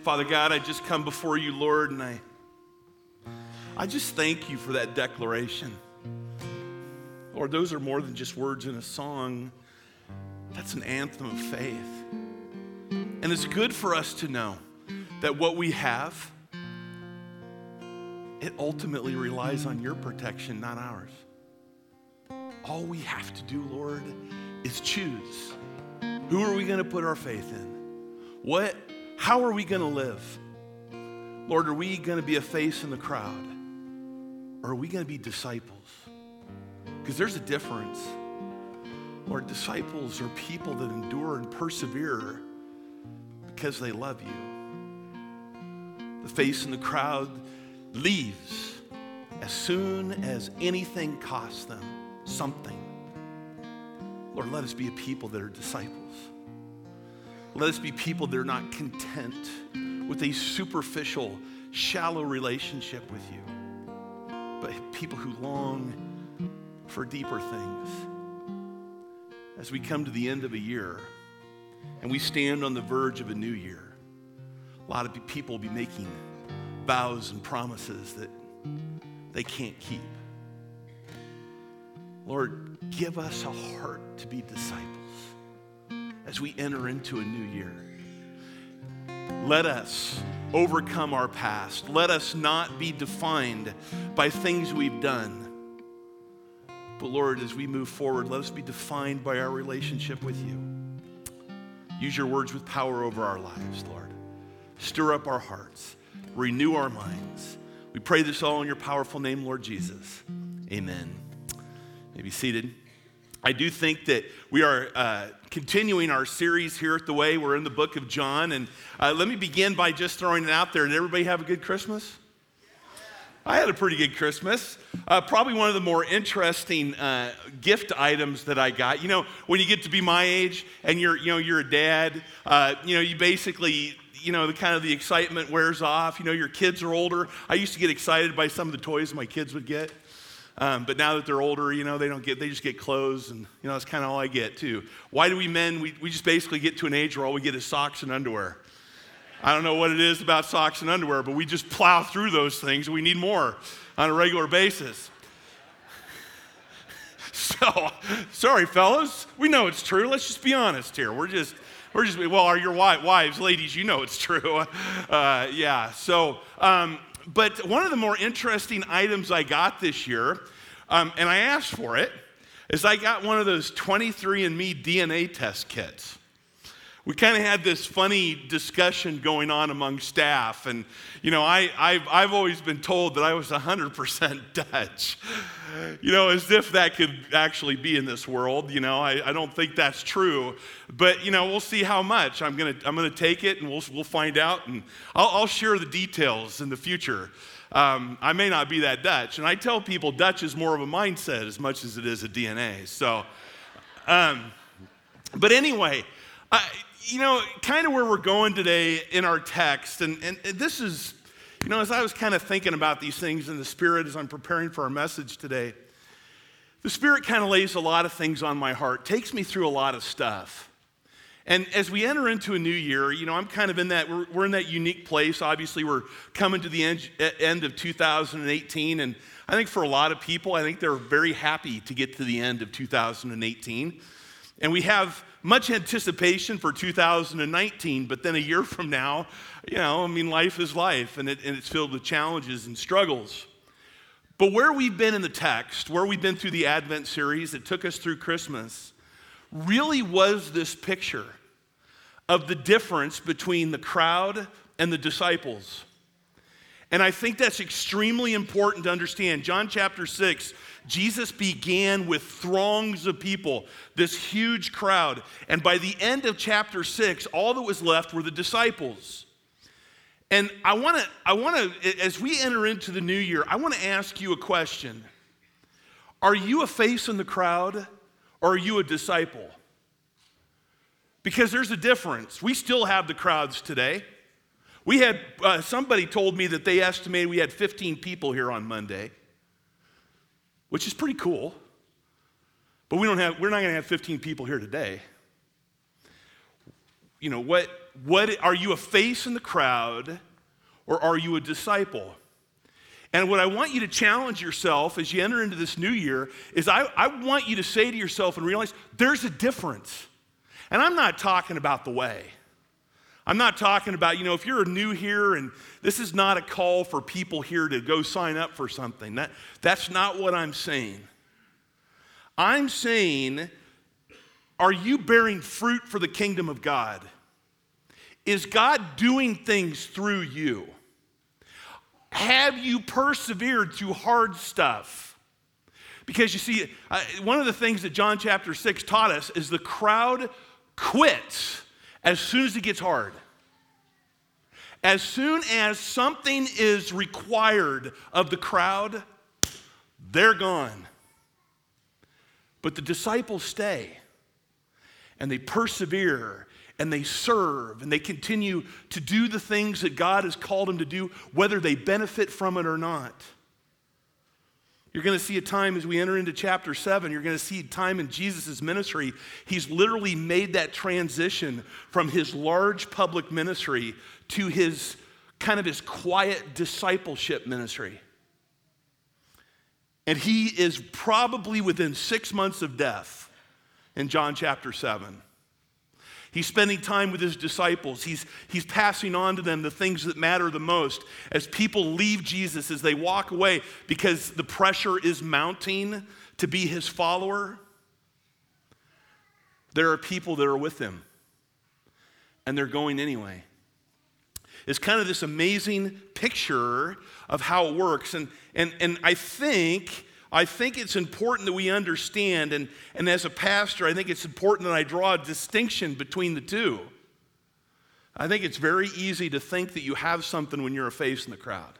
Father God, I just come before you, Lord, and I just thank you for that declaration. Lord, those are more than just words in a song. That's an anthem of faith. And it's good for us to know that what we have, it ultimately relies on your protection, not ours. All we have to do, Lord, is choose. Who are we going to put our faith in? How are we going to live? Lord, are we going to be a face in the crowd? Or are we going to be disciples? Because there's a difference. Lord, disciples are people that endure and persevere because they love you. The face in the crowd leaves as soon as anything costs them something. Lord, let us be a people that are disciples. Let us be people that are not content with a superficial, shallow relationship with you, but people who long for deeper things. As we come to the end of a year and we stand on the verge of a new year, a lot of people will be making vows and promises that they can't keep. Lord, give us a heart to be disciples as we enter into a new year. Let us overcome our past. Let us not be defined by things we've done. But Lord, as we move forward, let us be defined by our relationship with you. Use your words with power over our lives, Lord. Stir up our hearts. Renew our minds. We pray this all in your powerful name, Lord Jesus. Amen. You may be seated. I do think that we are continuing our series here at The Way. We're in the book of John. And let me begin by just throwing it out there. Did everybody have a good Christmas? I had a pretty good Christmas. Probably one of the more interesting gift items that I got. You know, when you get to be my age and you're a dad, you basically, the excitement wears off. Your kids are older. I used to get excited by some of the toys my kids would get. But now that they're older, they just get clothes, and that's kind of all I get too. Why do we men, we just basically get to an age where all we get is socks and underwear. I don't know what it is about socks and underwear, but we just plow through those things. We need more on a regular basis. So, sorry fellas, we know it's true. Let's just be honest here. Well, your wives, ladies, you know it's true. Yeah, so, but one of the more interesting items I got this year, and I asked for it, is I got one of those 23andMe DNA test kits. We kind of had this funny discussion going on among staff, and I've always been told that I was 100% Dutch, as if that could actually be in this world. I don't think that's true, but we'll see how much. I'm gonna take it, and we'll find out, and I'll share the details in the future. I may not be that Dutch, and I tell people Dutch is more of a mindset as much as it is a DNA. So, but anyway. Kind of where we're going today in our text, and this is, as I was kind of thinking about these things in the Spirit as I'm preparing for our message today, the Spirit kind of lays a lot of things on my heart, takes me through a lot of stuff. And as we enter into a new year, I'm kind of in that, we're in that unique place. Obviously, we're coming to the end of 2018, and I think for a lot of people, I think they're very happy to get to the end of 2018. And we have much anticipation for 2019, but then a year from now, life is life, and it's filled with challenges and struggles. But where we've been in the text, where we've been through the Advent series that took us through Christmas, really was this picture of the difference between the crowd and the disciples. And I think that's extremely important to understand. John chapter 6, Jesus began with throngs of people, this huge crowd. And by the end of chapter 6, all that was left were the disciples. And I want to, as we enter into the new year, I want to ask you a question. Are you a face in the crowd, or are you a disciple? Because there's a difference. We still have the crowds today. We had, somebody told me that they estimated we had 15 people here on Monday, which is pretty cool. But we're not going to have 15 people here today. what are you, a face in the crowd, or are you a disciple? And what I want you to challenge yourself as you enter into this new year is I want you to say to yourself and realize there's a difference. And I'm not talking about the way. I'm not talking about, if you're new here and this is not a call for people here to go sign up for something. That's not what I'm saying. I'm saying, are you bearing fruit for the kingdom of God? Is God doing things through you? Have you persevered through hard stuff? Because you see, one of the things that John chapter 6 taught us is the crowd quits as soon as it gets hard. As soon as something is required of the crowd, they're gone. But the disciples stay, and they persevere, and they serve, and they continue to do the things that God has called them to do, whether they benefit from it or not. You're going to see a time as we enter into chapter 7, you're going to see a time in Jesus' ministry. He's literally made that transition from his large public ministry to his quiet discipleship ministry. And he is probably within 6 months of death in John chapter 7. He's spending time with his disciples. He's passing on to them the things that matter the most as people leave Jesus, as they walk away because the pressure is mounting to be his follower. There are people that are with him, and they're going anyway. It's kind of this amazing picture of how it works. And I think it's important that we understand, and as a pastor, I think it's important that I draw a distinction between the two. I think it's very easy to think that you have something when you're a face in the crowd.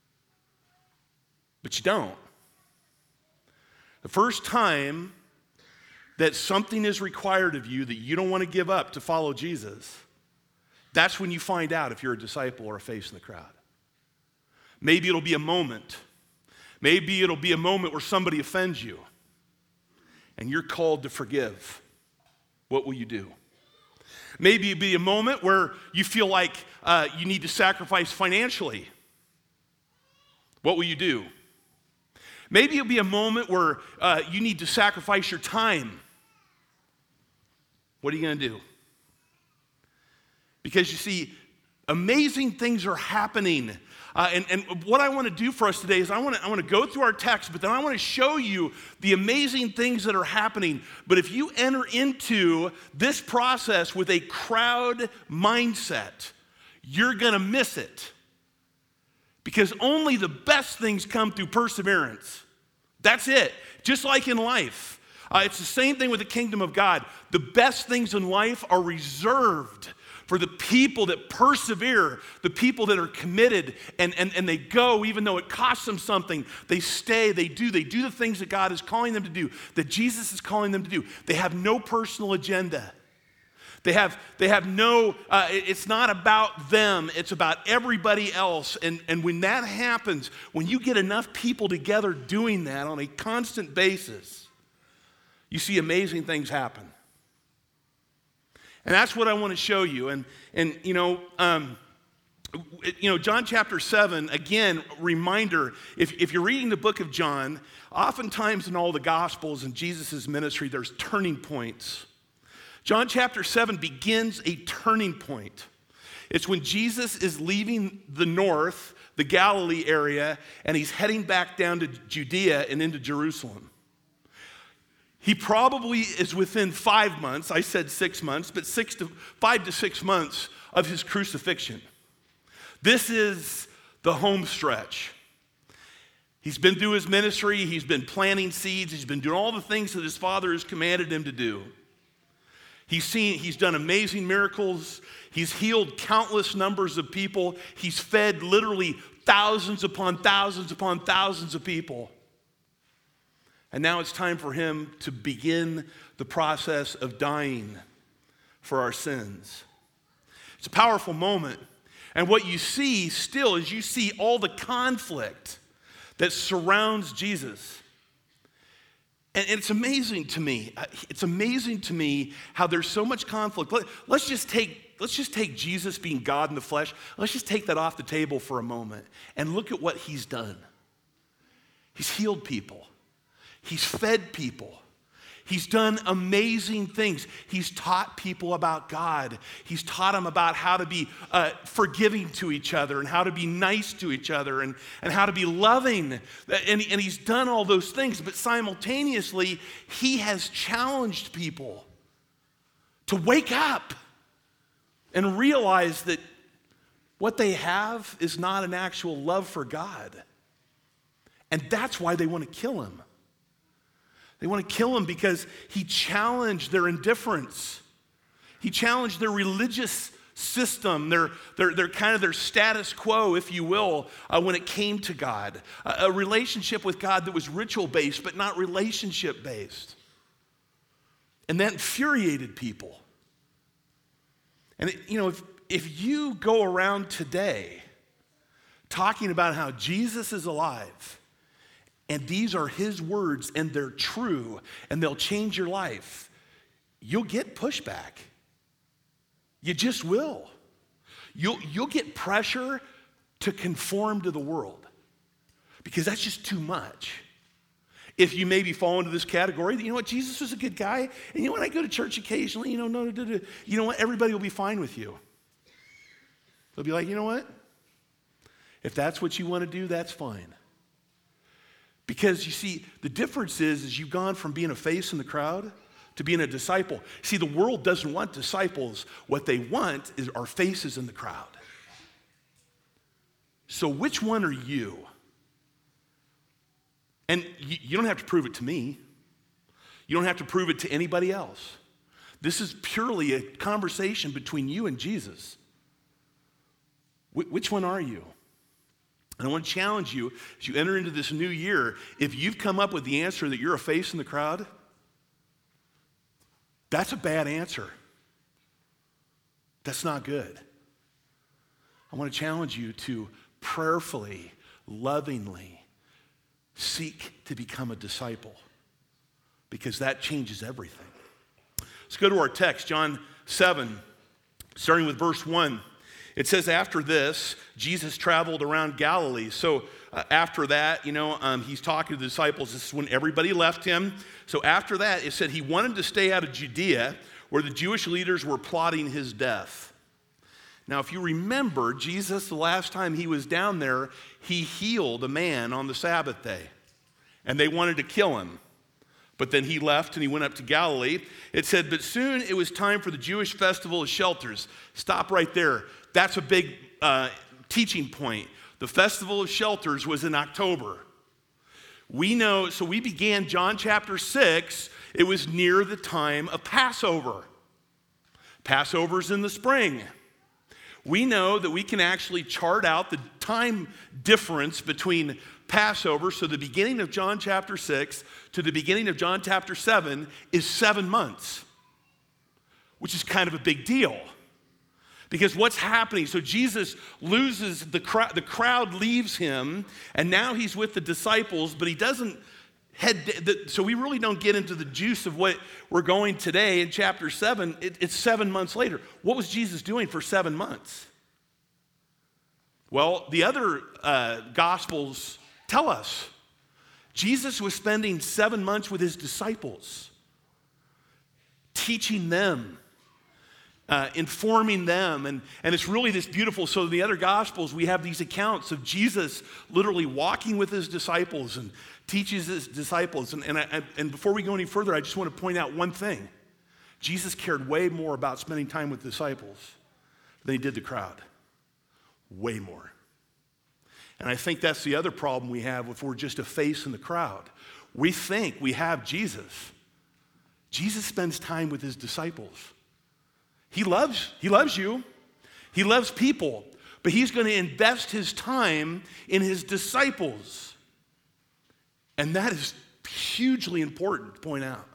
But you don't. The first time that something is required of you that you don't want to give up to follow Jesus, that's when you find out if you're a disciple or a face in the crowd. Maybe it'll be a moment. Maybe it'll be a moment where somebody offends you and you're called to forgive. What will you do? Maybe it'll be a moment where you feel like you need to sacrifice financially. What will you do? Maybe it'll be a moment where you need to sacrifice your time. What are you going to do? Because you see, amazing things are happening. And what I want to do for us today is I want to go through our text, but then I want to show you the amazing things that are happening. But if you enter into this process with a crowd mindset, you're going to miss it. Because only the best things come through perseverance. That's it. Just like in life. It's the same thing with the kingdom of God. The best things in life are reserved for the people that persevere, the people that are committed, and they go even though it costs them something. They stay, they do the things that God is calling them to do, that Jesus is calling them to do. They have no personal agenda. They have no, it's not about them, it's about everybody else. And when that happens, when you get enough people together doing that on a constant basis, you see amazing things happen. And that's what I want to show you. And John chapter 7, again, reminder, if you're reading the book of John, oftentimes in all the Gospels and Jesus' ministry, there's turning points. John chapter 7 begins a turning point. It's when Jesus is leaving the north, the Galilee area, and he's heading back down to Judea and into Jerusalem. He probably is within 5 months, I said 6 months, but 5 to 6 months of his crucifixion. This is the home stretch. He's been through his ministry, he's been planting seeds, he's been doing all the things that his Father has commanded him to do. He's done amazing miracles, he's healed countless numbers of people, he's fed literally thousands upon thousands upon thousands of people. And now it's time for him to begin the process of dying for our sins. It's a powerful moment. And what you see still is you see all the conflict that surrounds Jesus. And it's amazing to me. It's amazing to me how there's so much conflict. Let's just take let's just take Jesus being God in the flesh. Let's just take that off the table for a moment and look at what he's done. He's healed people. He's fed people. He's done amazing things. He's taught people about God. He's taught them about how to be forgiving to each other and how to be nice to each other and how to be loving. And he's done all those things, but simultaneously, he has challenged people to wake up and realize that what they have is not an actual love for God. And that's why they want to kill him. They want to kill him because he challenged their indifference. He challenged their religious system, their kind of their status quo, if you will, when it came to God. A relationship with God that was ritual-based, but not relationship-based. And that infuriated people. And if you go around today talking about how Jesus is alive, and these are his words, and they're true, and they'll change your life, you'll get pushback. You just will. You'll get pressure to conform to the world because that's just too much. If you maybe fall into this category, you know what, Jesus was a good guy, and you know what, I go to church occasionally, you know what, everybody will be fine with you. They'll be like, you know what, if that's what you want to do, that's fine. Because you see, the difference is you've gone from being a face in the crowd to being a disciple. See, the world doesn't want disciples. What they want are faces in the crowd. So which one are you? And you don't have to prove it to me. You don't have to prove it to anybody else. This is purely a conversation between you and Jesus. Which one are you? And I want to challenge you as you enter into this new year, if you've come up with the answer that you're a face in the crowd, that's a bad answer. That's not good. I want to challenge you to prayerfully, lovingly seek to become a disciple because that changes everything. Let's go to our text, John 7, starting with verse 1. It says, after this, Jesus traveled around Galilee. So after that, he's talking to the disciples. This is when everybody left him. So after that, it said he wanted to stay out of Judea, where the Jewish leaders were plotting his death. Now, if you remember, Jesus, the last time he was down there, he healed a man on the Sabbath day. And they wanted to kill him. But then he left and he went up to Galilee. It said, but soon it was time for the Jewish festival of shelters. Stop right there. That's a big teaching point. The festival of shelters was in October. We know, so we began John chapter 6. It was near the time of Passover. Passover's in the spring. We know that we can actually chart out the time difference between Passover, so the beginning of John chapter 6 to the beginning of John chapter 7 is 7 months, which is kind of a big deal. Because what's happening? So Jesus loses, the crowd leaves him, and now he's with the disciples, but he doesn't so we really don't get into the juice of what we're going today in chapter 7. It's 7 months later. What was Jesus doing for 7 months? Well, the other Gospels tell us Jesus was spending 7 months with his disciples, teaching them, informing them, and it's really this beautiful. So in the other Gospels, we have these accounts of Jesus literally walking with his disciples and teaches his disciples. And before we go any further, I just want to point out one thing. Jesus cared way more about spending time with disciples than he did the crowd. Way more. And I think that's the other problem we have if we're just a face in the crowd. We think we have Jesus. Jesus spends time with his disciples. He loves you. He loves people. But he's going to invest his time in his disciples. And that is hugely important to point out.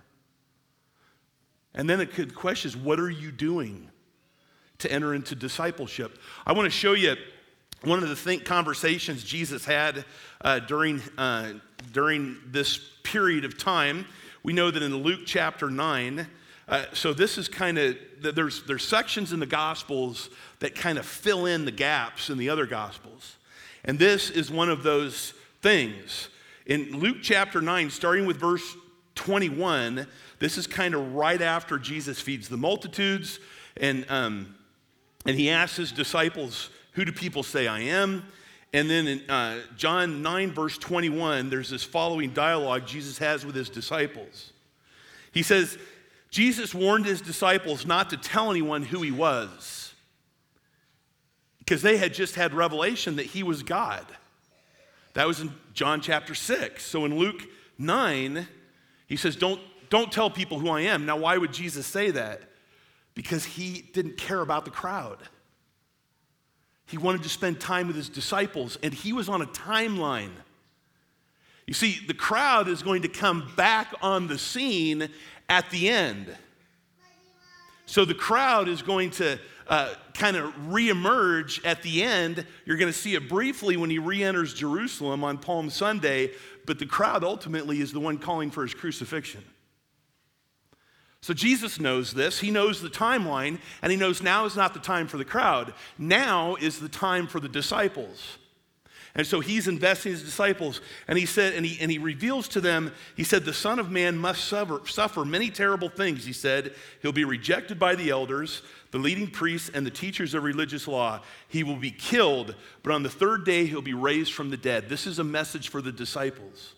And then the question is, what are you doing to enter into discipleship? I want to show you one of the conversations Jesus had during this period of time. We know that in Luke chapter 9, So this is kind of, there's sections in the Gospels that kind of fill in the gaps in the other Gospels. And this is one of those things. In Luke chapter 9, starting with verse 21, this is kind of right after Jesus feeds the multitudes, and he asks his disciples, who do people say I am? And then in John 9, verse 21, there's this following dialogue Jesus has with his disciples. He says, Jesus warned his disciples not to tell anyone who he was, because they had just had revelation that he was God. That was in John chapter 6. So in Luke 9, he says, don't tell people who I am. Now, why would Jesus say that? Because he didn't care about the crowd. He wanted to spend time with his disciples, and he was on a timeline. You see, the crowd is going to come back on the scene at the end. So the crowd is going to kind of reemerge at the end. You're going to see it briefly when he re-enters Jerusalem on Palm Sunday, but the crowd ultimately is the one calling for his crucifixion. So Jesus knows this. He knows the timeline, and he knows now is not the time for the crowd. Now is the time for the disciples. And so he's investing in his disciples, and he said, and he reveals to them, he said, the Son of Man must suffer many terrible things. He said, he'll be rejected by the elders, the leading priests, and the teachers of religious law. He will be killed, but on the third day he'll be raised from the dead. This is a message for the disciples.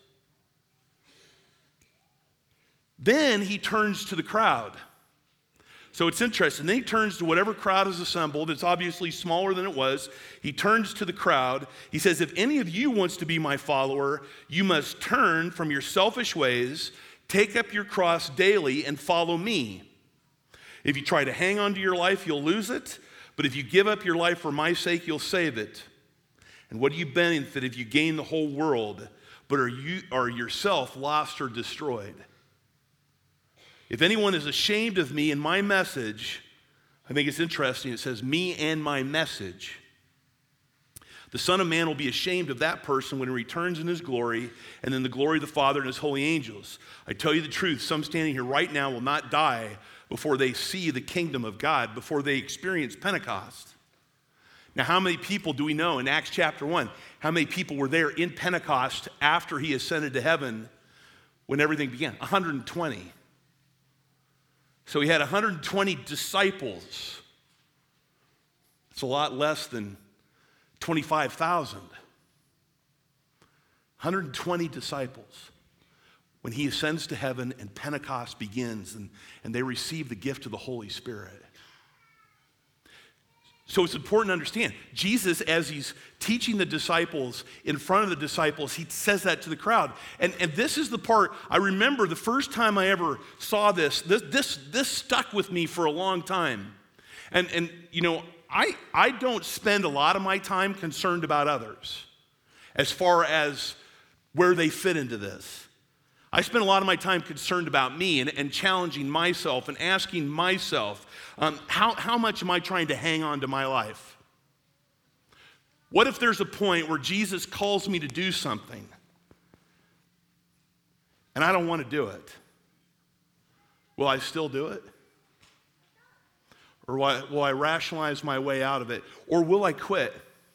Then he turns to the crowd. So it's interesting. Then he turns to whatever crowd is assembled. It's obviously smaller than it was. He turns to the crowd. He says, if any of you wants to be my follower, you must turn from your selfish ways, take up your cross daily, and follow me. If you try to hang on to your life, you'll lose it. But if you give up your life for my sake, you'll save it. And what do you benefit if you gain the whole world, but are yourself lost or destroyed? If anyone is ashamed of me and my message, I think it's interesting, it says, me and my message. The Son of Man will be ashamed of that person when he returns in his glory, and then the glory of the Father and his holy angels. I tell you the truth, some standing here right now will not die before they see the kingdom of God, before they experience Pentecost. Now, how many people do we know in Acts chapter 1? How many people were there in Pentecost after he ascended to heaven when everything began? 120. So he had 120 disciples. It's a lot less than 25,000. 120 disciples. When he ascends to heaven and Pentecost begins and they receive the gift of the Holy Spirit. So it's important to understand, Jesus, as he's teaching the disciples, in front of the disciples, he says that to the crowd. And this is the part, I remember the first time I ever saw this stuck with me for a long time. And you know, I don't spend a lot of my time concerned about others as far as where they fit into this. I spend a lot of my time concerned about me and challenging myself and asking myself, how much am I trying to hang on to my life? What if there's a point where Jesus calls me to do something and I don't want to do it? Will I still do it? Or will I rationalize my way out of it? Or will I quit?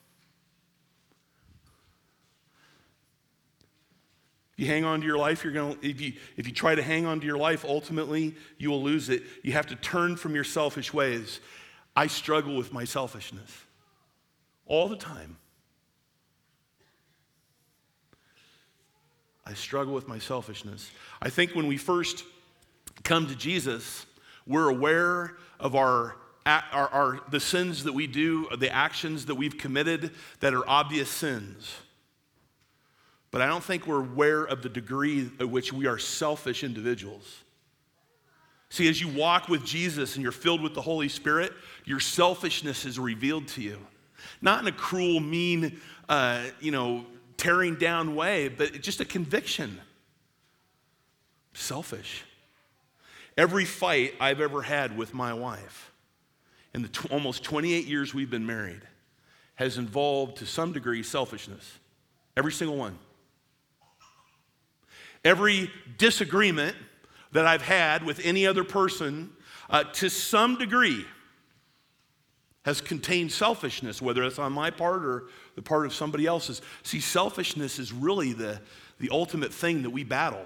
If you hang on to your life, if you try to hang on to your life, ultimately you will lose it. You have to turn from your selfish ways. I struggle with my selfishness all the time. I struggle with my selfishness. I think when we first come to Jesus, we're aware of the sins that we do, the actions that we've committed that are obvious sins. But I don't think we're aware of the degree at which we are selfish individuals. See, as you walk with Jesus and you're filled with the Holy Spirit, your selfishness is revealed to you. Not in a cruel, mean, tearing down way, but just a conviction. Selfish. Every fight I've ever had with my wife in the almost 28 years we've been married has involved, to some degree, selfishness. Every single one. Every disagreement that I've had with any other person, to some degree, has contained selfishness, whether it's on my part or the part of somebody else's. See, selfishness is really the ultimate thing that we battle.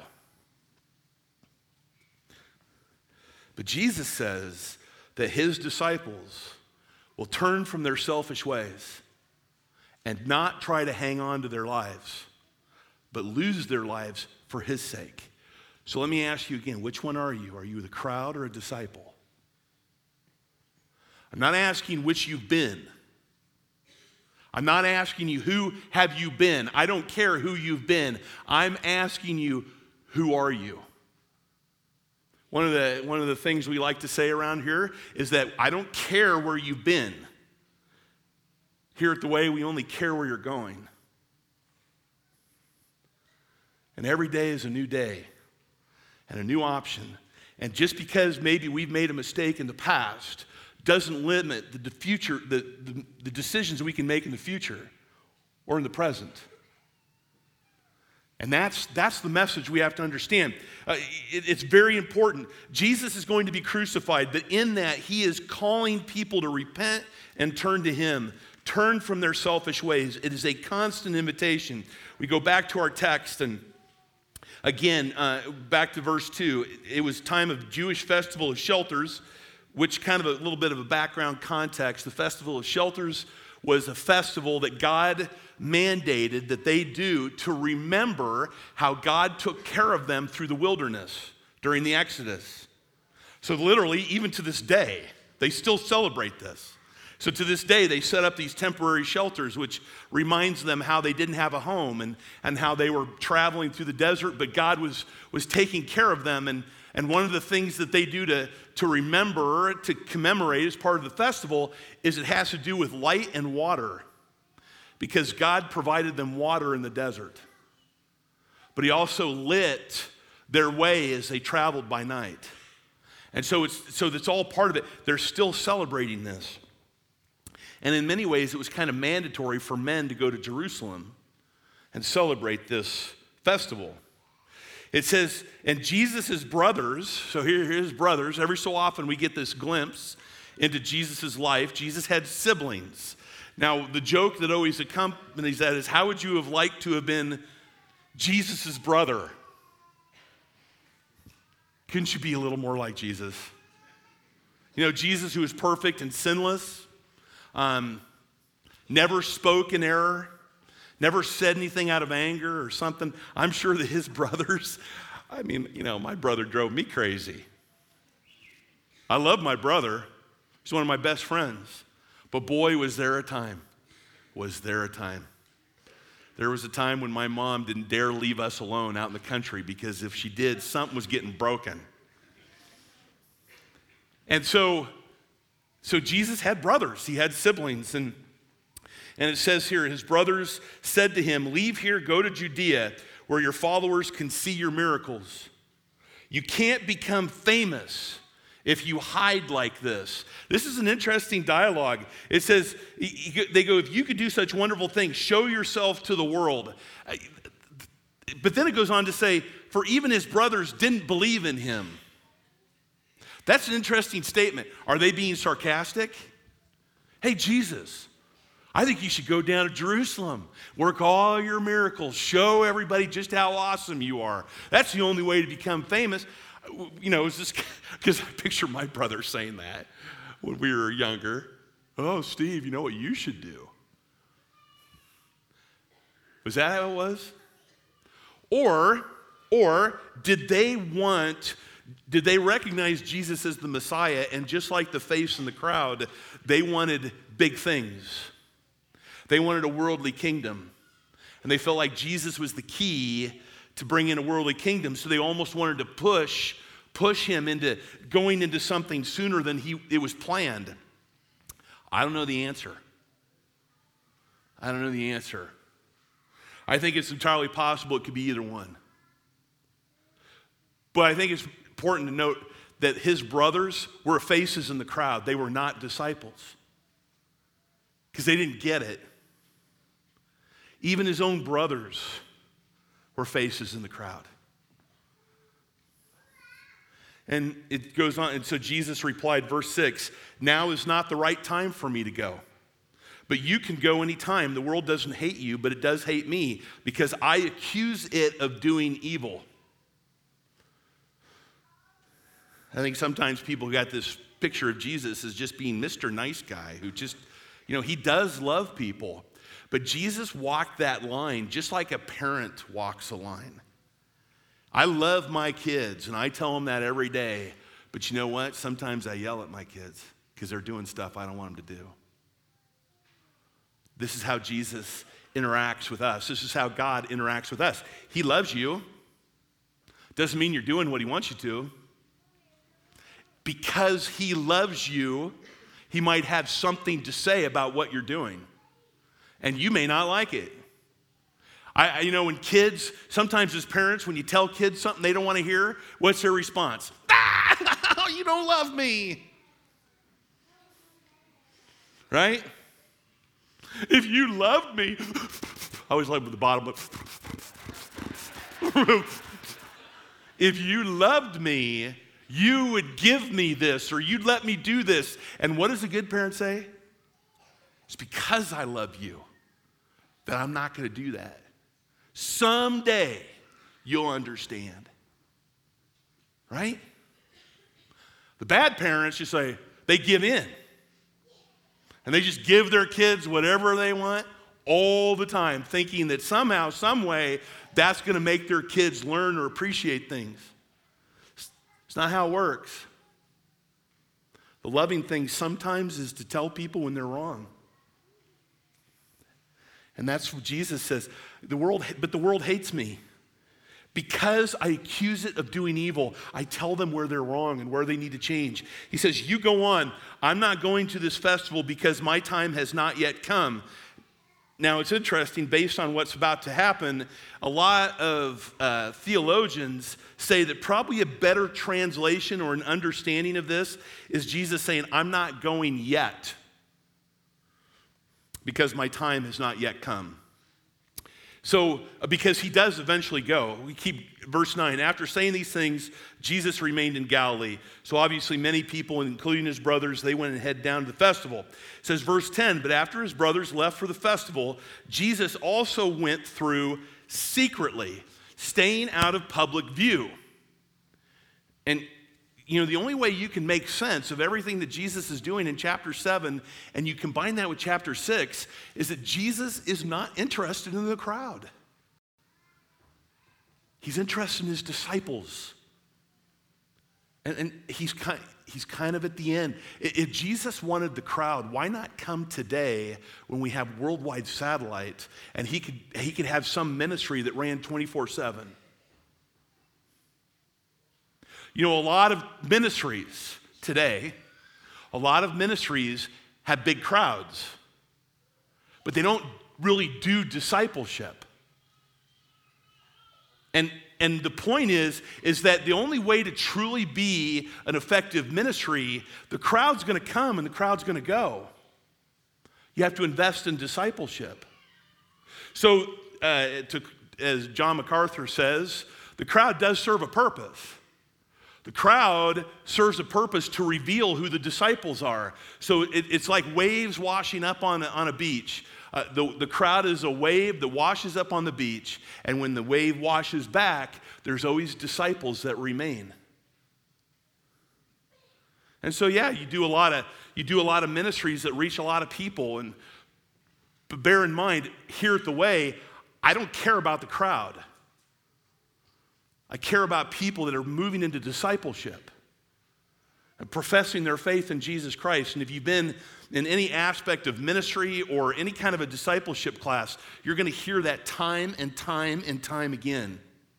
But Jesus says that his disciples will turn from their selfish ways and not try to hang on to their lives, but lose their lives for his sake. So let me ask you again, which one are you? Are you the crowd or a disciple? I'm not asking which you've been. I'm not asking you who have you been. I don't care who you've been. I'm asking you, who are you? One of the things we like to say around here is that I don't care where you've been. Here at The Way, we only care where you're going. And every day is a new day and a new option. And just because maybe we've made a mistake in the past doesn't limit the future, the decisions we can make in the future or in the present. And that's the message we have to understand. It's very important. Jesus is going to be crucified, but in that he is calling people to repent and turn to him. Turn from their selfish ways. It is a constant invitation. We go back to our text and again, back to verse 2. It was time of Jewish festival of shelters, which kind of a little bit of a background context. The Festival of Shelters was a festival that God mandated that they do to remember how God took care of them through the wilderness during the Exodus. So literally, even to this day, they still celebrate this. So to this day, they set up these temporary shelters, which reminds them how they didn't have a home and how they were traveling through the desert, but God was taking care of them. And one of the things that they do to remember, to commemorate as part of the festival, is it has to do with light and water, because God provided them water in the desert. But he also lit their way as they traveled by night. And so that's all part of it. They're still celebrating this. And in many ways, it was kind of mandatory for men to go to Jerusalem and celebrate this festival. It says, and Jesus' brothers, so here his brothers, every so often we get this glimpse into Jesus' life. Jesus had siblings. Now, the joke that always accompanies that is, how would you have liked to have been Jesus' brother? Couldn't you be a little more like Jesus? You know, Jesus who was perfect and sinless, never spoke in error, never said anything out of anger or something. I'm sure that his brothers, my brother drove me crazy. I love my brother. He's one of my best friends. But boy, was there a time. There was a time when my mom didn't dare leave us alone out in the country, because if she did, something was getting broken. And so Jesus had brothers. He had siblings. And it says here, his brothers said to him, leave here, go to Judea, where your followers can see your miracles. You can't become famous if you hide like this. This is an interesting dialogue. It says, they go, if you could do such wonderful things, show yourself to the world. But then it goes on to say, for even his brothers didn't believe in him. That's an interesting statement. Are they being sarcastic? Hey, Jesus, I think you should go down to Jerusalem, work all your miracles, show everybody just how awesome you are. That's the only way to become famous. You know, it's just because I picture my brother saying that when we were younger. Oh, Steve, you know what you should do? Was that how it was? Or did they recognize Jesus as the Messiah, and just like the face in the crowd, they wanted big things. They wanted a worldly kingdom. And they felt like Jesus was the key to bring in a worldly kingdom, so they almost wanted to push him into going into something sooner than it was planned. I don't know the answer. I think it's entirely possible it could be either one. But I think it's important to note that his brothers were faces in the crowd. They were not disciples, because they didn't get it. Even his own brothers were faces in the crowd. And it goes on, and so Jesus replied, verse 6, now is not the right time for me to go. But you can go anytime. The world doesn't hate you, but it does hate me because I accuse it of doing evil. I think sometimes people got this picture of Jesus as just being Mr. Nice Guy who just, he does love people. But Jesus walked that line just like a parent walks a line. I love my kids, and I tell them that every day. But you know what? Sometimes I yell at my kids because they're doing stuff I don't want them to do. This is how Jesus interacts with us. This is how God interacts with us. He loves you. Doesn't mean you're doing what he wants you to. Because he loves you, he might have something to say about what you're doing. And you may not like it. When kids, sometimes as parents, when you tell kids something they don't want to hear, what's their response? You don't love me. Right? If you loved me, I always love with the bottom, but if you loved me, you would give me this, or you'd let me do this. And what does a good parent say? It's because I love you that I'm not going to do that. Someday you'll understand. Right? The bad parents just say, they give in. And they just give their kids whatever they want all the time, thinking that somehow, some way, that's going to make their kids learn or appreciate things. It's not how it works. The loving thing sometimes is to tell people when they're wrong. And that's what Jesus says. But the world hates me. Because I accuse it of doing evil, I tell them where they're wrong and where they need to change. He says, you go on. I'm not going to this festival because my time has not yet come. Now, it's interesting, based on what's about to happen, a lot of theologians say that probably a better translation or an understanding of this is Jesus saying, I'm not going yet because my time has not yet come. So, because he does eventually go. We keep verse 9. After saying these things, Jesus remained in Galilee. So obviously many people, including his brothers, they went and head down to the festival. It says verse 10, but after his brothers left for the festival, Jesus also went through secretly, staying out of public view. And the only way you can make sense of everything that Jesus is doing in chapter 7, and you combine that with chapter 6, is that Jesus is not interested in the crowd. He's interested in his disciples. And he's kind of at the end. If Jesus wanted the crowd, why not come today when we have worldwide satellite and he could have some ministry that ran 24/7? A lot of ministries today, have big crowds, but they don't really do discipleship. And the point is that the only way to truly be an effective ministry, the crowd's going to come and the crowd's going to go. You have to invest in discipleship. So, as John MacArthur says, the crowd does serve a purpose. The crowd serves a purpose to reveal who the disciples are. So it's like waves washing up on a beach. The crowd is a wave that washes up on the beach, and when the wave washes back, there's always disciples that remain. And so, you do a lot of ministries that reach a lot of people. But bear in mind, here at the Way, I don't care about the crowd. I care about people that are moving into discipleship and professing their faith in Jesus Christ. And if you've been in any aspect of ministry or any kind of a discipleship class, you're going to hear that time and time and time again.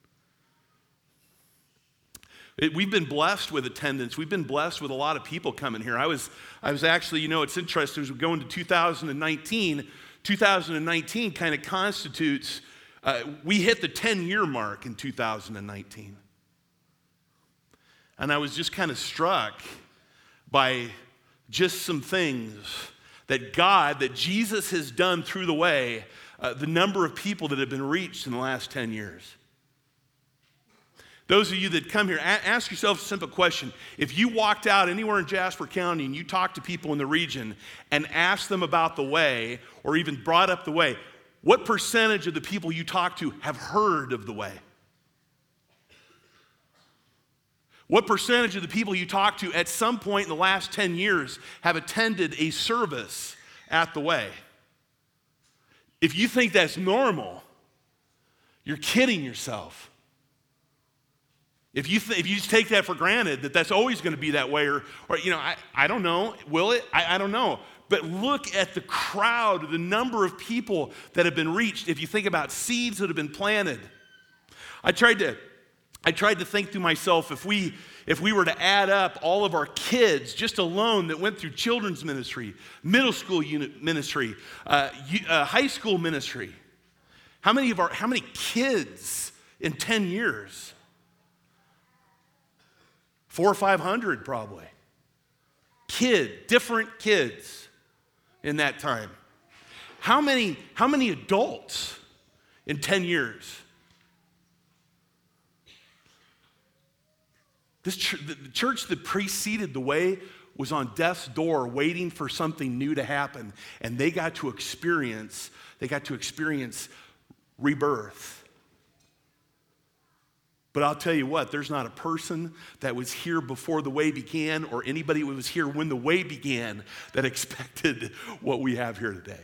We've been blessed with attendance. We've been blessed with a lot of people coming here. I was actually, it's interesting, as we go into 2019, 2019 kind of constitutes, we hit the 10-year mark in 2019. And I was just kind of struck by just some things that Jesus has done through the Way, the number of people that have been reached in the last 10 years. Those of you that come here, ask yourself a simple question. If you walked out anywhere in Jasper County and you talked to people in the region and asked them about the way, or even brought up the way, what percentage of the people you talk to have heard of the way? What percentage of the people you talk to at some point in the last 10 years have attended a service at the way? If you think that's normal, you're kidding yourself. If you just take that for granted, that that's always going to be that way, or I don't know, will it? I don't know. But look at the crowd, the number of people that have been reached. If you think about seeds that have been planted, I tried to think to myself, if we were to add up all of our kids just alone that went through children's ministry, middle school unit ministry, high school ministry, how many kids in 10 years? 400 or 500 probably. Different kids in that time. How many adults in 10 years? The church that preceded the way was on death's door waiting for something new to happen, and they got to experience rebirth. But I'll tell you what, there's not a person that was here before the way began or anybody who was here when the way began that expected what we have here today.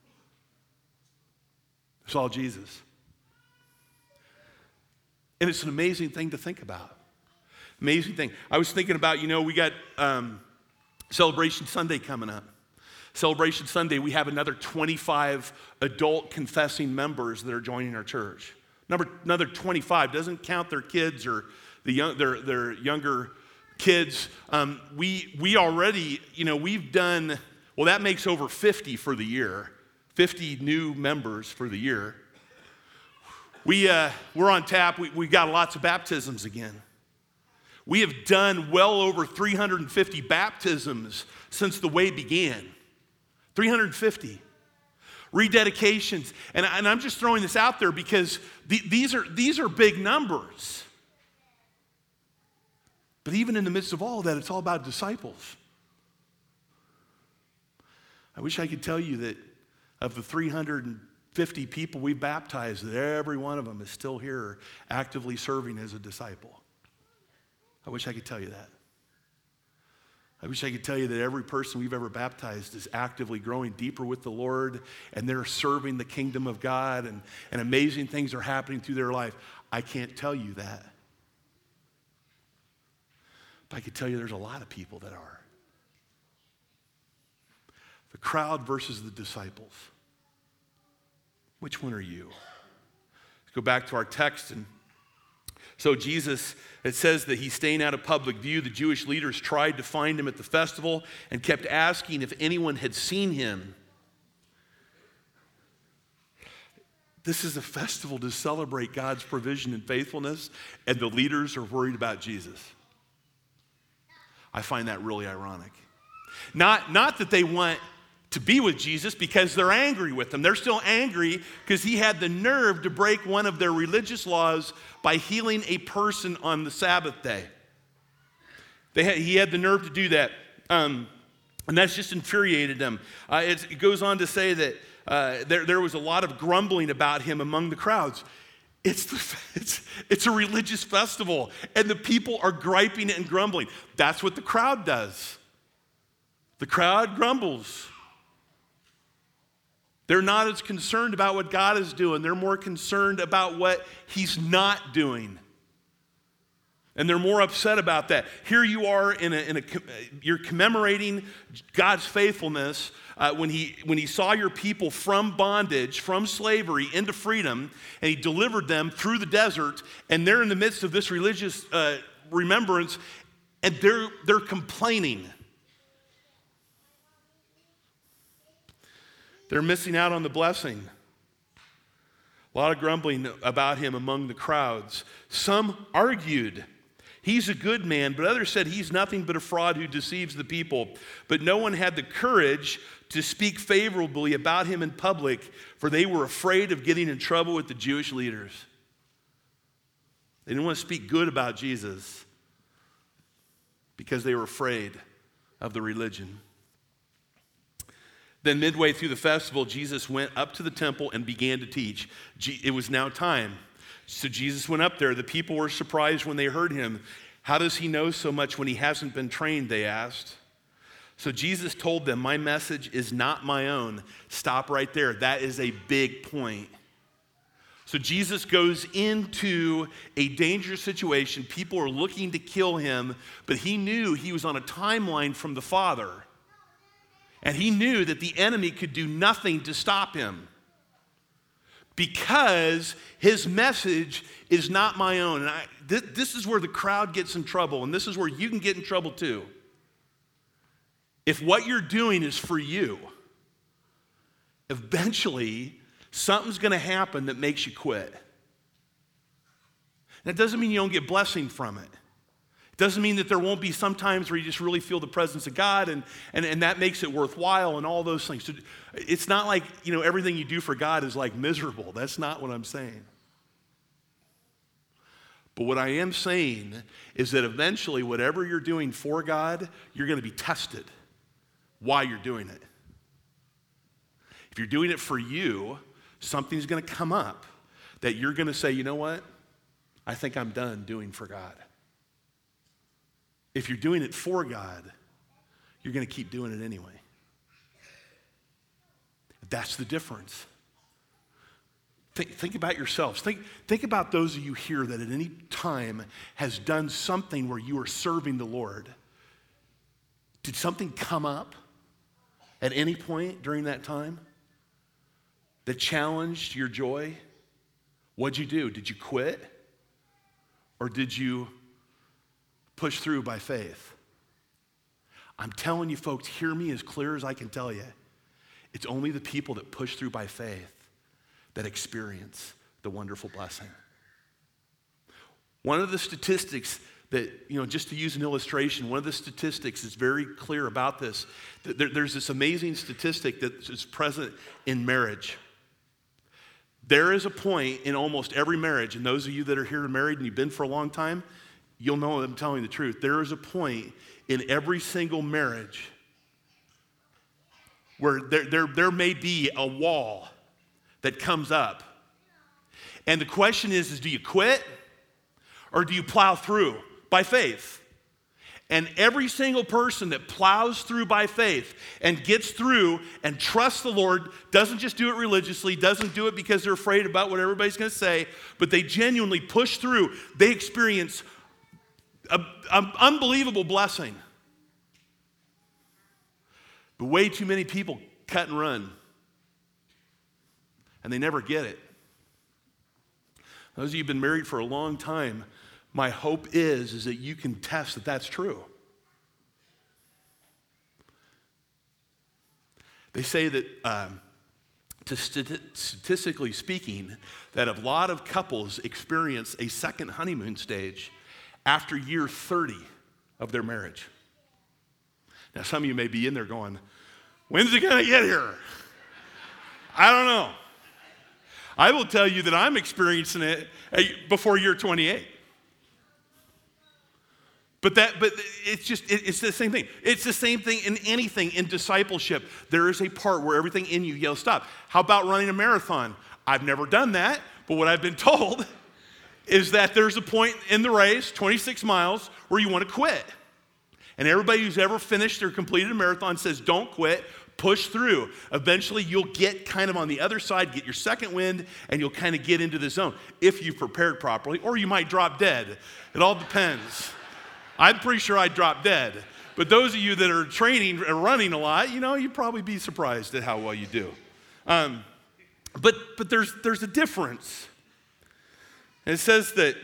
It's all Jesus. And it's an amazing thing to think about. Amazing thing. I was thinking about, we got Celebration Sunday coming up. Celebration Sunday, we have another 25 adult confessing members that are joining our church. Another 25, doesn't count their kids or their younger kids. We already, we've done, well, that makes over 50 for the year, 50 new members for the year. We're on tap. We got lots of baptisms again. We have done well over 350 baptisms since the way began. 350. Rededications. And I'm just throwing this out there because these are big numbers. But even in the midst of all that, it's all about disciples. I wish I could tell you that of the 350 people we baptized, that every one of them is still here actively serving as a disciple. I wish I could tell you that. I wish I could tell you that every person we've ever baptized is actively growing deeper with the Lord, and they're serving the kingdom of God, and amazing things are happening through their life. I can't tell you that. But I can tell you there's a lot of people that are. The crowd versus the disciples. Which one are you? Let's go back to our text. And so Jesus, it says that he's staying out of public view. The Jewish leaders tried to find him at the festival and kept asking if anyone had seen him. This is a festival to celebrate God's provision and faithfulness, and the leaders are worried about Jesus. I find that really ironic. Not that they want to be with Jesus because they're angry with him. They're still angry because he had the nerve to break one of their religious laws by healing a person on the Sabbath day. He had the nerve to do that. And that's just infuriated them. It goes on to say that there was a lot of grumbling about him among the crowds. It's a religious festival, and the people are griping and grumbling. That's what the crowd does. The crowd grumbles. They're not as concerned about what God is doing. They're more concerned about what he's not doing. And they're more upset about that. Here you are you're commemorating God's faithfulness when he saw your people from bondage, from slavery into freedom, and he delivered them through the desert, and they're in the midst of this religious remembrance, and they're complaining. They're missing out on the blessing. A lot of grumbling about him among the crowds. Some argued, he's a good man, but others said he's nothing but a fraud who deceives the people. But no one had the courage to speak favorably about him in public, for they were afraid of getting in trouble with the Jewish leaders. They didn't want to speak good about Jesus because they were afraid of the religion. Then midway through the festival, Jesus went up to the temple and began to teach. It was now time. So Jesus went up there. The people were surprised when they heard him. How does he know so much when he hasn't been trained, they asked. So Jesus told them, my message is not my own. Stop right there. That is a big point. So Jesus goes into a dangerous situation. People are looking to kill him, but he knew he was on a timeline from the Father. And he knew that the enemy could do nothing to stop him because his message is not my own. And this is where the crowd gets in trouble, and this is where you can get in trouble too. If what you're doing is for you, eventually something's going to happen that makes you quit. That doesn't mean you don't get blessing from it. It doesn't mean that there won't be some times where you just really feel the presence of God and that makes it worthwhile and all those things. So it's not like, everything you do for God is like miserable. That's not what I'm saying. But what I am saying is that eventually whatever you're doing for God, you're going to be tested while you're doing it. If you're doing it for you, something's going to come up that you're going to say, you know what? I think I'm done doing for God. If you're doing it for God, you're going to keep doing it anyway. That's the difference. Think about yourselves. Think about those of you here that at any time has done something where you are serving the Lord. Did something come up at any point during that time that challenged your joy? What'd you do? Did you quit? Or did you push through by faith? I'm telling you folks, hear me as clear as I can tell you. It's only the people that push through by faith that experience the wonderful blessing. One of the statistics that, just to use an illustration, one of the statistics is very clear about this. There's this amazing statistic that is present in marriage. There is a point in almost every marriage, and those of you that are here married and you've been for a long time, you'll know I'm telling the truth. There is a point in every single marriage where there may be a wall that comes up. And the question is do you quit or do you plow through by faith? And every single person that plows through by faith and gets through and trusts the Lord, doesn't just do it religiously, doesn't do it because they're afraid about what everybody's going to say, but they genuinely push through, they experience an unbelievable blessing. But way too many people cut and run, and they never get it. Those of you who've been married for a long time, my hope is that you can test that that's true. They say that, statistically speaking, that a lot of couples experience a second honeymoon stage after year 30 of their marriage. Now, some of you may be in there going, when's it going to get here? I don't know. I will tell you that I'm experiencing it before year 28. But it's the same thing. It's the same thing in anything in discipleship. There is a part where everything in you yells stop. How about running a marathon? I've never done that, but what I've been told is that there's a point in the race, 26 miles, where you want to quit. And everybody who's ever finished or completed a marathon says, don't quit, push through. Eventually, you'll get kind of on the other side, get your second wind, and you'll kind of get into the zone if you've prepared properly, or you might drop dead. It all depends. I'm pretty sure I'd drop dead. But those of you that are training and running a lot, you'd probably be surprised at how well you do. But there's a difference. And it says that,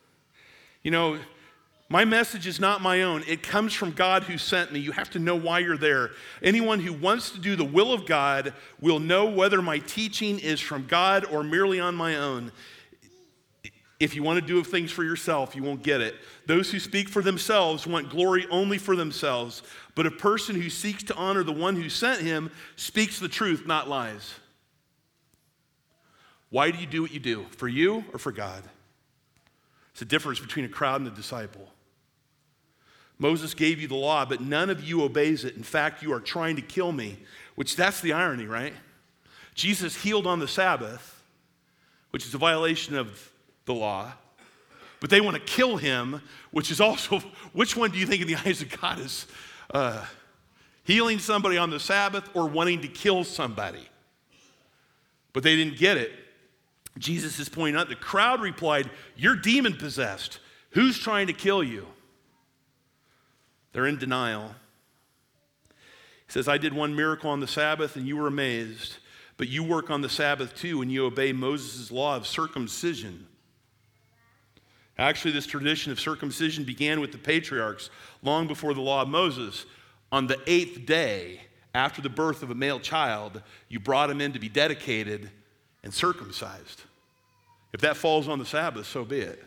my message is not my own. It comes from God who sent me. You have to know why you're there. Anyone who wants to do the will of God will know whether my teaching is from God or merely on my own. If you want to do things for yourself, you won't get it. Those who speak for themselves want glory only for themselves. But a person who seeks to honor the one who sent him speaks the truth, not lies. Why do you do what you do? For you or for God? It's the difference between a crowd and a disciple. Moses gave you the law, but none of you obeys it. In fact, you are trying to kill me, which that's the irony, right? Jesus healed on the Sabbath, which is a violation of the law, but they want to kill him, which is also, which one do you think in the eyes of God is healing somebody on the Sabbath or wanting to kill somebody? But they didn't get it. Jesus is pointing out, the crowd replied, "You're demon-possessed. Who's trying to kill you?" They're in denial. He says, "I did one miracle on the Sabbath and you were amazed, but you work on the Sabbath too and you obey Moses' law of circumcision." Actually, this tradition of circumcision began with the patriarchs long before the law of Moses. On the 8th day, after the birth of a male child, you brought him in to be dedicated and circumcised. If that falls on the Sabbath, so be it.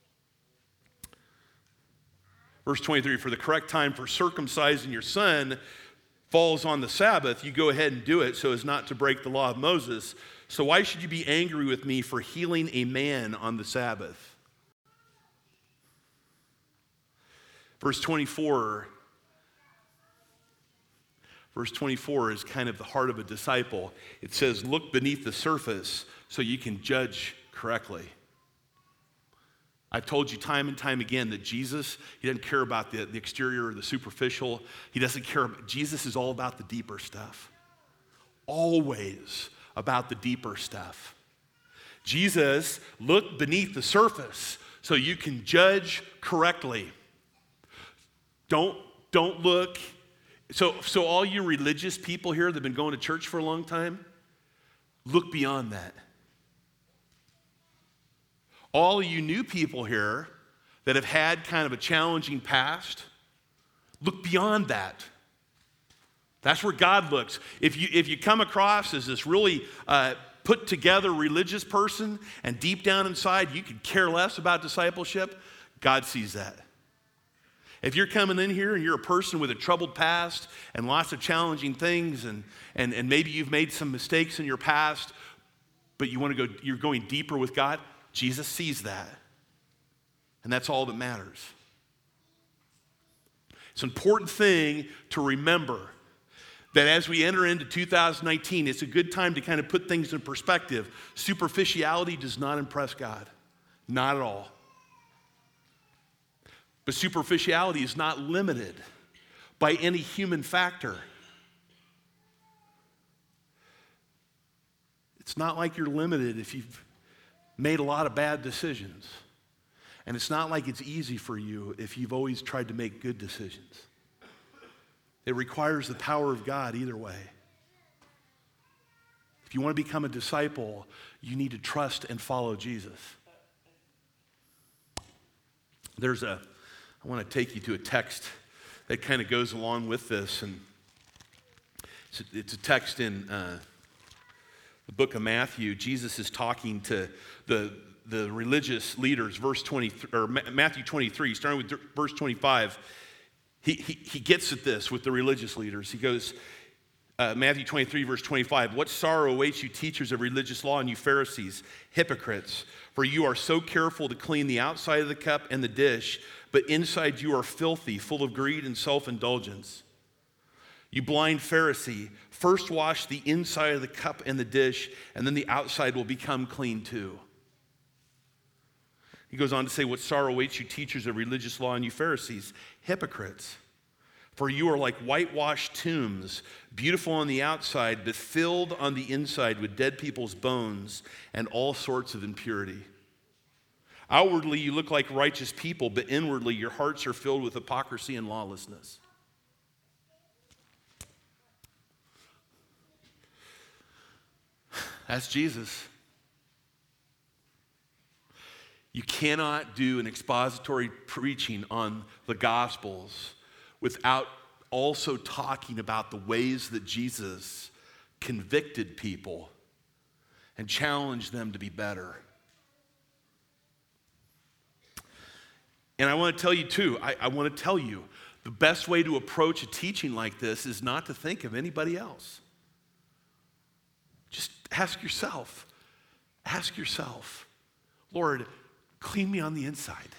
Verse 23, for the correct time for circumcising your son falls on the Sabbath, you go ahead and do it so as not to break the law of Moses. So why should you be angry with me for healing a man on the Sabbath? Verse 24 is kind of the heart of a disciple. It says, look beneath the surface so you can judge correctly. I've told you time and time again that Jesus, he doesn't care about the exterior or the superficial. He doesn't care. Jesus is all about the deeper stuff. Always about the deeper stuff. Jesus, look beneath the surface so you can judge correctly. Don't look. So all you religious people here that have been going to church for a long time, look beyond that. All of you new people here that have had kind of a challenging past, look beyond that. That's where God looks. If you come across as this really put together religious person and deep down inside you could care less about discipleship, God sees that. If you're coming in here and you're a person with a troubled past and lots of challenging things and maybe you've made some mistakes in your past, but you're going deeper with God, Jesus sees that. And that's all that matters. It's an important thing to remember that as we enter into 2019, it's a good time to kind of put things in perspective. Superficiality does not impress God. Not at all. But superficiality is not limited by any human factor. It's not like you're limited if you've made a lot of bad decisions. And it's not like it's easy for you if you've always tried to make good decisions. It requires the power of God either way. If you want to become a disciple, you need to trust and follow Jesus. I want to take you to a text that kind of goes along with this, and it's a text in the book of Matthew. Jesus is talking to the religious leaders, Matthew 23, starting with verse 25. He gets at this with the religious leaders. He goes, Matthew 23, verse 25, what sorrow awaits you teachers of religious law and you Pharisees, hypocrites, for you are so careful to clean the outside of the cup and the dish, but inside you are filthy, full of greed and self-indulgence. You blind Pharisee, first wash the inside of the cup and the dish, and then the outside will become clean too. He goes on to say, what sorrow awaits you teachers of religious law and you Pharisees, hypocrites. For you are like whitewashed tombs, beautiful on the outside, but filled on the inside with dead people's bones and all sorts of impurity. Outwardly, you look like righteous people, but inwardly, your hearts are filled with hypocrisy and lawlessness. That's Jesus. You cannot do an expository preaching on the Gospels without also talking about the ways that Jesus convicted people and challenged them to be better. And I want to tell you too, I want to tell you, the best way to approach a teaching like this is not to think of anybody else. Just ask yourself, Lord, Clean me on the inside.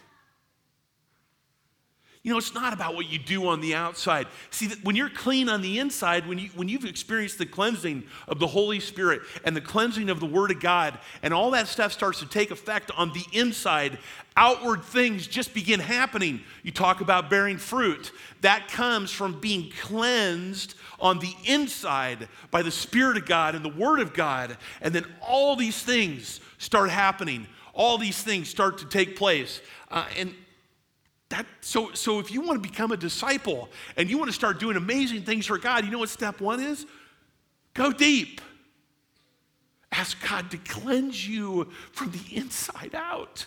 You know, it's not about what you do on the outside. See, when you're clean on the inside, when you've experienced the cleansing of the Holy Spirit and the cleansing of the Word of God, and all that stuff starts to take effect on the inside, outward things just begin happening. You talk about bearing fruit. That comes from being cleansed on the inside by the Spirit of God and the Word of God. And then all these things start happening. All these things start to take place. So if you want to become a disciple and you want to start doing amazing things for God, you know what step one is? Go deep. Ask God to cleanse you from the inside out.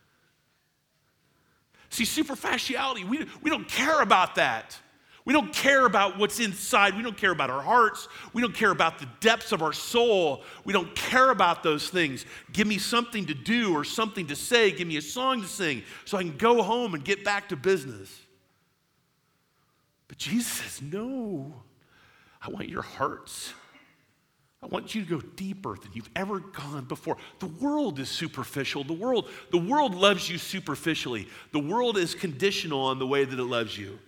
See, superficiality, we don't care about that. We don't care about what's inside. We don't care about our hearts. We don't care about the depths of our soul. We don't care about those things. Give me something to do or something to say. Give me a song to sing so I can go home and get back to business. But Jesus says, no, I want your hearts. I want you to go deeper than you've ever gone before. The world is superficial. The world loves you superficially. The world is conditional on the way that it loves you.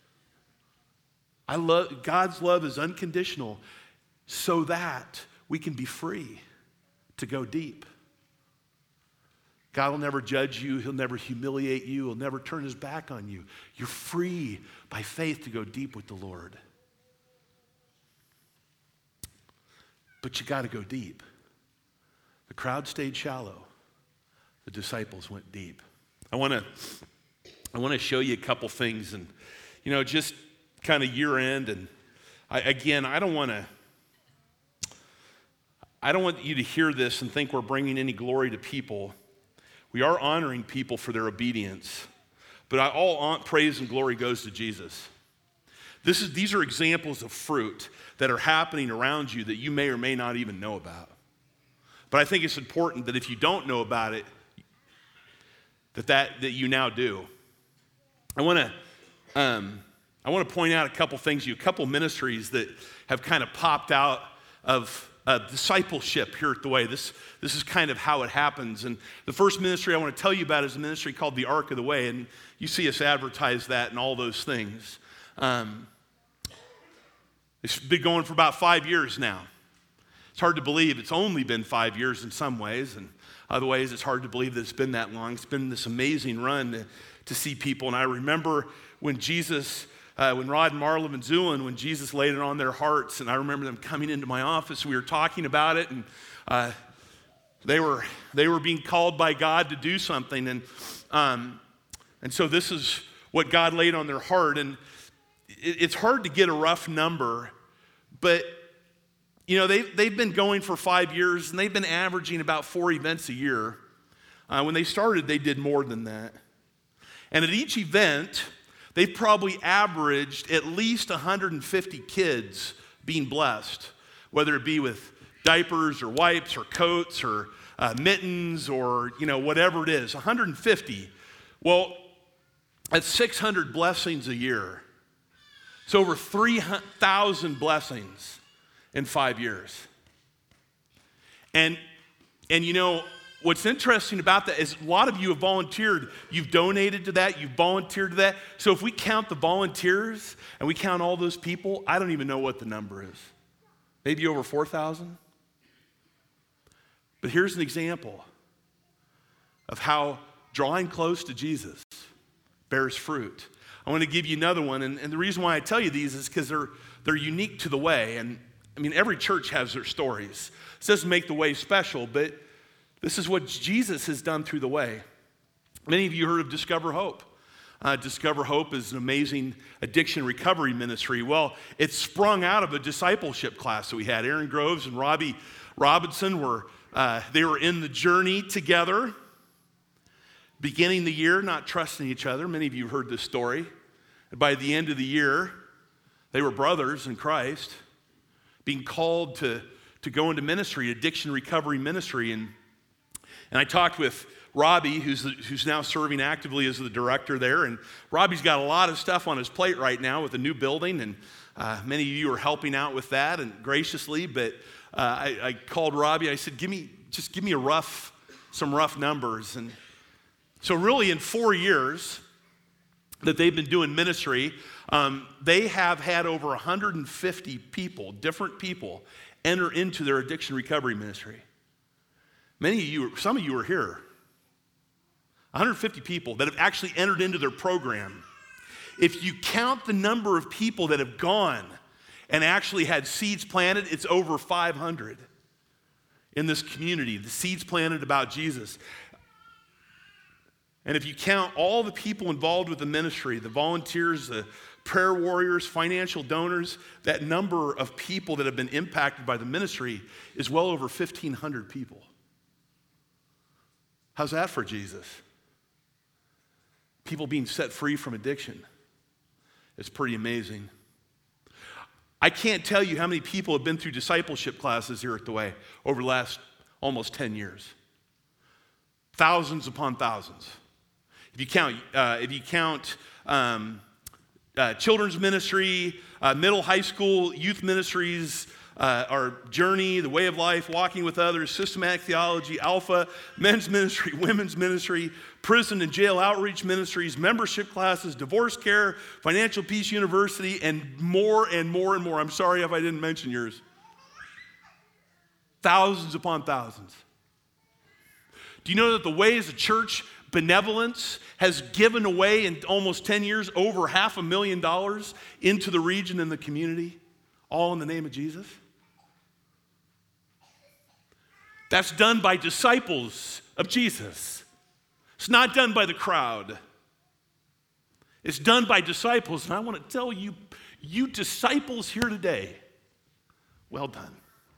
God's love is unconditional so that we can be free to go deep. God will never judge you. He'll never humiliate you. He'll never turn his back on you. You're free by faith to go deep with the Lord. But you got to go deep. The crowd stayed shallow. The disciples went deep. I want to show you a couple things, and just kind of year end, and I don't want you to hear this and think we're bringing any glory to people. We are honoring people for their obedience, but all praise and glory goes to Jesus. These are examples of fruit that are happening around you that you may or may not even know about. But I think it's important that if you don't know about it, that you now do. I want to point out a couple things, a couple ministries that have kind of popped out of discipleship here at The Way. This is kind of how it happens. And the first ministry I want to tell you about is a ministry called the Ark of the Way. And you see us advertise that and all those things. It's been going for about 5 years now. It's hard to believe it's only been 5 years in some ways. And other ways, it's hard to believe that it's been that long. It's been this amazing run to see people. And I remember when Rod and Marla Van Zulen, when Jesus laid it on their hearts, and I remember them coming into my office, we were talking about it, and they were being called by God to do something, and so this is what God laid on their heart, and it's hard to get a rough number, but they've been going for 5 years, and they've been averaging about 4 events a year. When they started, they did more than that, and at each event, they've probably averaged at least 150 kids being blessed, whether it be with diapers or wipes or coats or mittens or whatever it is, 150. Well, that's 600 blessings a year. It's over 3,000 blessings in 5 years. And what's interesting about that is a lot of you have volunteered. You've donated to that. You've volunteered to that. So if we count the volunteers and we count all those people, I don't even know what the number is. Maybe over 4,000? But here's an example of how drawing close to Jesus bears fruit. I want to give you another one. And the reason why I tell you these is because they're unique to The Way. And every church has their stories. This doesn't make The Way special, but this is what Jesus has done through The Way. Many of you heard of Discover Hope. Discover Hope is an amazing addiction recovery ministry. Well, it sprung out of a discipleship class that we had. Aaron Groves and Robbie Robinson were in the journey together, beginning the year, not trusting each other. Many of you heard this story. And by the end of the year, they were brothers in Christ, being called to go into ministry, addiction recovery ministry. And I talked with Robbie, who's now serving actively as the director there. And Robbie's got a lot of stuff on his plate right now with a new building. And many of you are helping out with that and graciously. But I called Robbie. I said, give me some rough numbers. And So really in 4 years that they've been doing ministry, they have had over 150 people, different people, enter into their addiction recovery ministry. Some of you are here. 150 people that have actually entered into their program. If you count the number of people that have gone and actually had seeds planted, it's over 500 in this community, the seeds planted about Jesus. And if you count all the people involved with the ministry, the volunteers, the prayer warriors, financial donors, that number of people that have been impacted by the ministry is well over 1,500 people. How's that for Jesus? People being set free from addiction. It's pretty amazing. I can't tell you how many people have been through discipleship classes here at The Way over the last almost 10 years. Thousands upon thousands. If you count children's ministry, middle, high school, youth ministries, our journey, the way of life, walking with others, systematic theology, alpha, men's ministry, women's ministry, prison and jail outreach ministries, membership classes, divorce care, Financial Peace University, and more and more and more. I'm sorry if I didn't mention yours. Thousands upon thousands. Do you know that The Way as a church benevolence has given away in almost 10 years over $500,000 into the region and the community, all in the name of Jesus? That's done by disciples of Jesus. It's not done by the crowd. It's done by disciples. And I want to tell you, you disciples here today, well done.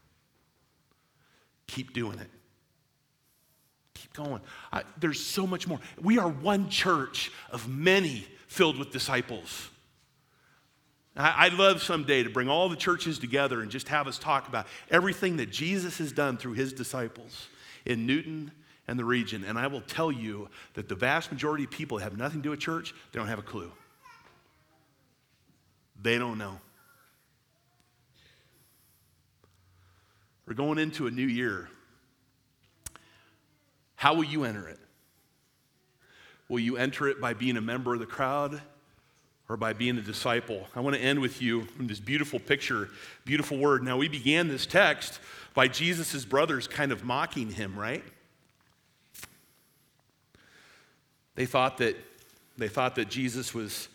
Keep doing it. Keep going. There's so much more. We are one church of many filled with disciples. I'd love someday to bring all the churches together and just have us talk about everything that Jesus has done through his disciples in Newton and the region. And I will tell you that the vast majority of people that have nothing to do with church, they don't have a clue. They don't know. We're going into a new year. How will you enter it? Will you enter it by being a member of the crowd or by being a disciple? I want to end with you in this beautiful picture, beautiful word. Now, we began this text by Jesus' brothers kind of mocking him, right? They thought that Jesus was,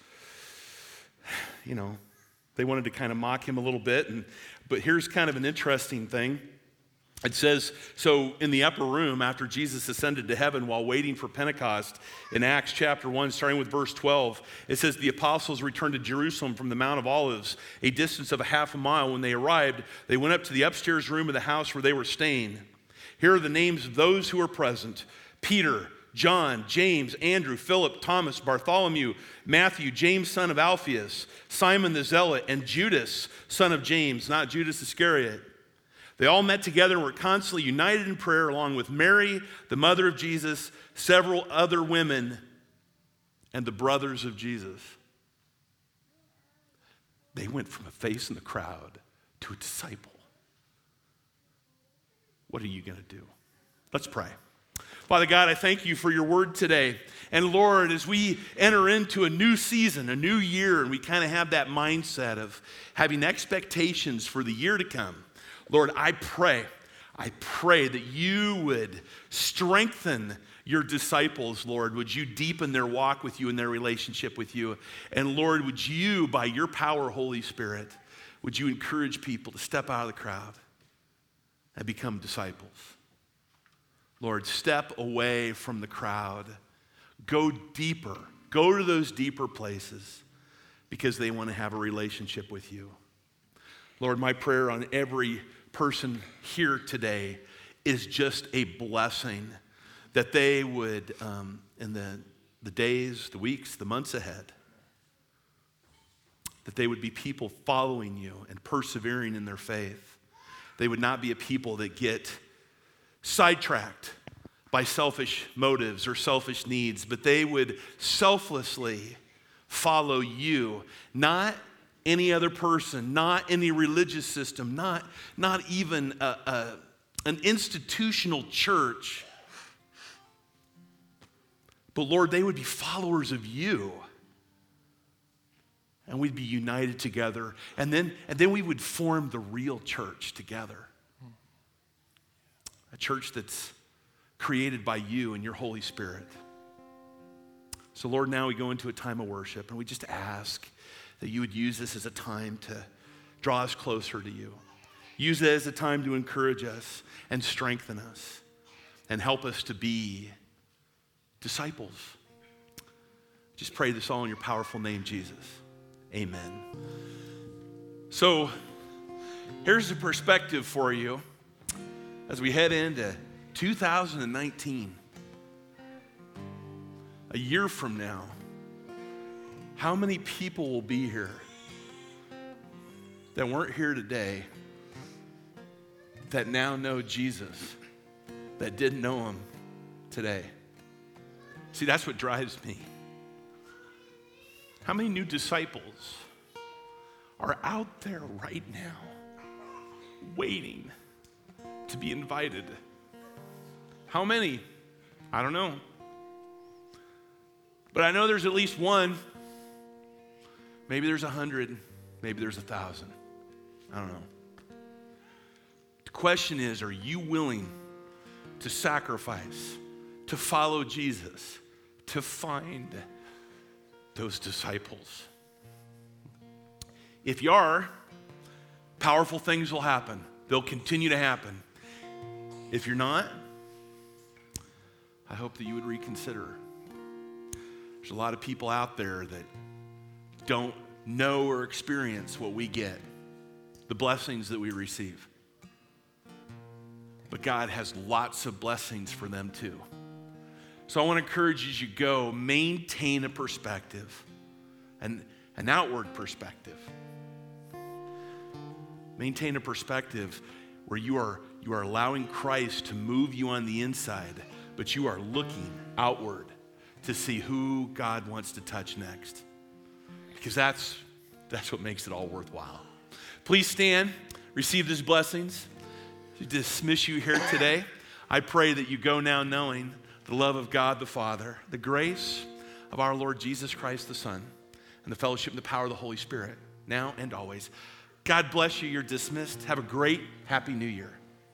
they wanted to kind of mock him a little bit. But here's kind of an interesting thing. It says, so in the upper room, after Jesus ascended to heaven while waiting for Pentecost, in Acts chapter 1, starting with verse 12, it says, the apostles returned to Jerusalem from the Mount of Olives, a distance of a half a mile. When they arrived, they went up to the upstairs room of the house where they were staying. Here are the names of those who were present: Peter, John, James, Andrew, Philip, Thomas, Bartholomew, Matthew, James, son of Alphaeus, Simon the Zealot, and Judas, son of James, not Judas Iscariot. They all met together and were constantly united in prayer, along with Mary, the mother of Jesus, several other women, and the brothers of Jesus. They went from a face in the crowd to a disciple. What are you going to do? Let's pray. Father God, I thank you for your word today. And Lord, as we enter into a new season, a new year, and we kind of have that mindset of having expectations for the year to come, Lord, I pray that you would strengthen your disciples, Lord. Would you deepen their walk with you and their relationship with you? And Lord, would you, by your power, Holy Spirit, would you encourage people to step out of the crowd and become disciples? Lord, step away from the crowd. Go deeper. Go to those deeper places because they want to have a relationship with you. Lord, my prayer on every person here today is just a blessing that they would, in the days, the weeks, the months ahead, that they would be people following you and persevering in their faith. They would not be a people that get sidetracked by selfish motives or selfish needs, but they would selflessly follow you, not any other person, not any religious system, not even an institutional church, But Lord, they would be followers of you. And we'd be united together. And then we would form the real church together. A church that's created by you and your Holy Spirit. So Lord, now we go into a time of worship, and we just ask that you would use this as a time to draw us closer to you. Use it as a time to encourage us and strengthen us and help us to be disciples. Just pray this all in your powerful name, Jesus. Amen. So here's the perspective for you as we head into 2019. A year from now, how many people will be here that weren't here today that now know Jesus, that didn't know him today? See, that's what drives me. How many new disciples are out there right now waiting to be invited? How many? I don't know. But I know there's at least one. Maybe there's 100. Maybe there's 1,000. I don't know. The question is, are you willing to sacrifice, to follow Jesus, to find those disciples? If you are, powerful things will happen. They'll continue to happen. If you're not, I hope that you would reconsider. There's a lot of people out there that don't know or experience what we get, the blessings that we receive. But God has lots of blessings for them too. So I want to encourage you as you go, maintain a perspective, an outward perspective. Maintain a perspective where you are allowing Christ to move you on the inside, but you are looking outward to see who God wants to touch next. Because that's what makes it all worthwhile. Please stand, receive these blessings. To dismiss you here today, I pray that you go now knowing the love of God the Father, the grace of our Lord Jesus Christ the Son, and the fellowship and the power of the Holy Spirit, now and always. God bless you. You're dismissed. Have a great, happy New Year.